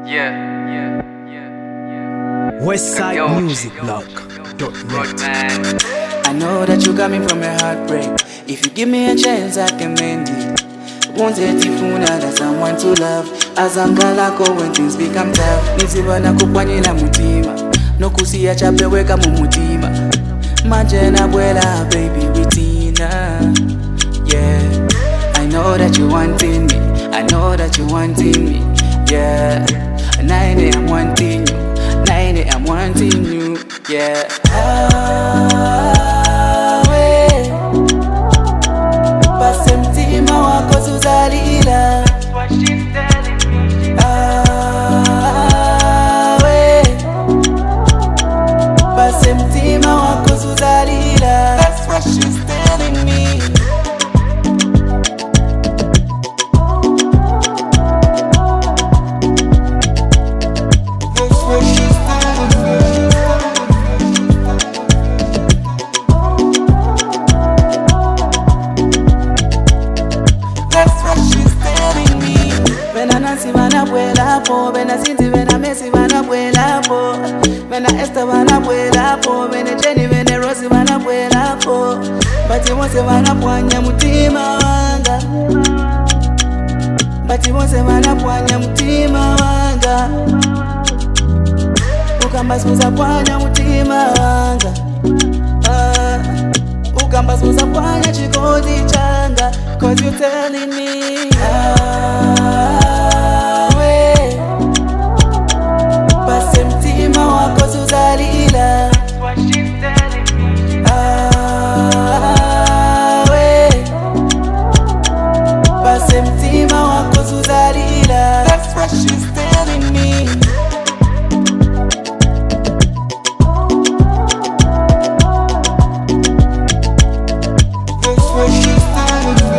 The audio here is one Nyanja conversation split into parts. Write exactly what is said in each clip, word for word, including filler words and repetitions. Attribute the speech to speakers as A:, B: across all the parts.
A: Yeah, yeah, yeah, yeah.
B: Westside Music Blog dot net.
C: I know that you got me from a heartbreak. If you give me a chance, I can mend it. Won't let you fool that someone to love. Azangalako when things become tough. Niziva na kupwanyila mutima. No kusiya chapeweka mumutima. Majena buela baby witina. Yeah, I know that you wanting me. I know that you wanting me. Yeah, nine I'm wanting you. Nine I'm wanting you. Yeah. Ah, we. Pase mtima wako Suzalila.
A: That's what she's telling me.
C: Ah, we. Pase mtima wako Suzalila. That's what she's telling me. That's what she's telling me. That's what she's telling me. Vena Nancy vana vuela po, vena Cindy vena Messi vana vuela po, vena Esther vana vuela po, vena Jenny vena Rosie vana vuela po. Bati wonse vana pwanya mutima wanga, bati wonse vana pwanya mutima wanga. Ukamba suza pwanya mutima wanga, ah. Ukamba suza pwanya chikodi changa. Cause you're telling me, ah, we. Pase mtima wako Suzalila.
A: That's what she's telling me.
C: Ah, we. Pase mtima wako Suzalila. That's what she's telling me. That's what she's telling me.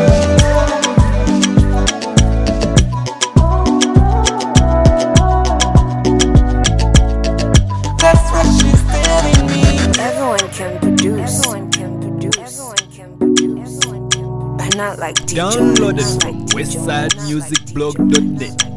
C: That's what she's telling me.
D: Everyone can produce. Everyone can produce. Everyone can produce. But not like D J.
B: Download it
D: Not
B: from
D: like D J.
B: Westside Music Blog dot net.